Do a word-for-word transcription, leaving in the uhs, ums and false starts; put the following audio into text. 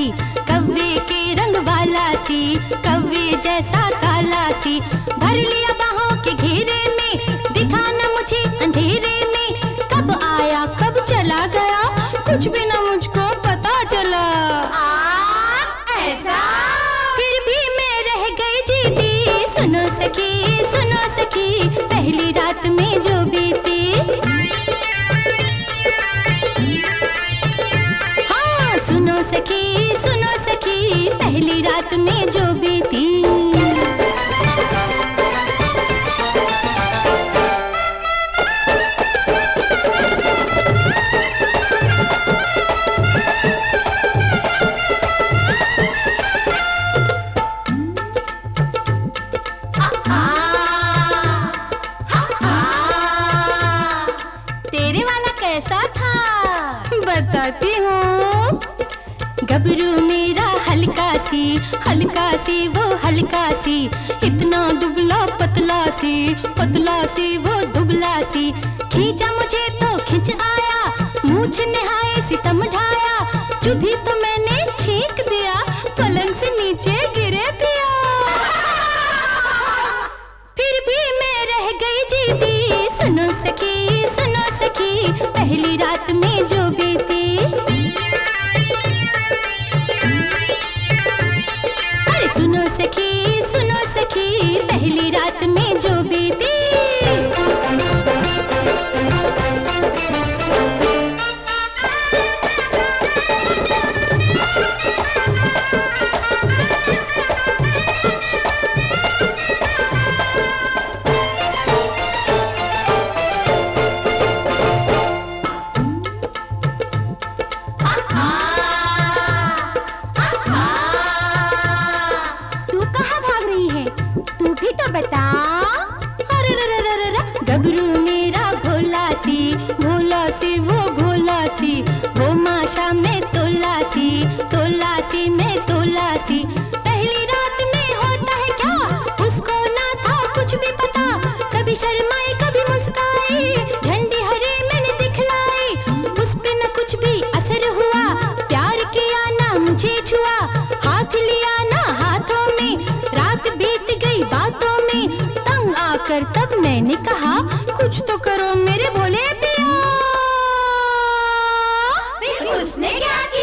सी, कव्वे के रंग वाला सी, कव्वे जैसा काला सी। भर लिया बाहों के घेरे में, दिखा न मुझे अंधेरे में। कब आया कब चला गया, कुछ भी न मुझको पता चला। आ, ऐसा फिर भी मैं रह गई जीती। सुनो सखी सुनो सखी, पहली रात में जो बीती। हाँ सुनो सखी सुनो सखी, पहली रात में जो बीती। कैसा था बताती हूँ। गबरू मेरा हल्का सी, हल्का सी वो हल्का सी, इतना दुबला पतला सी, पतला सी वो दुबला सी। खींचा मुझे तो खिंच आया, मूछ नहाए सितम ढाया। चुभी तो मैंने छींक दिया, पलंग से नीचे गिरे पिया। फिर भी मैं रह गई जीती। सुनो सखी सुनो सखी, पहली रात में जो बीती। अरे सुनो सखी सुनो सखी, पहली रात में जो बीती। बता। अरे रे रे रे रे, गबरू मेरा भोला सी, भोला सी वो भोला सी, वो माशा में तोला सी, तोला सी में तोला सी। पहली रात में होता है क्या, उसको ना था कुछ भी पता। कभी शर्माई कभी मुस्काई, झंडी हरी मैंने दिखलाई। उस पे न कुछ भी असर हुआ, प्यार किया ना मुझे छुआ। हाथ लिया ना हाथों में, रात बीत गई बातों में। तंग आकर तब मैंने कहा, कुछ तो करो मेरे भोले पिया। फिर उसने क्या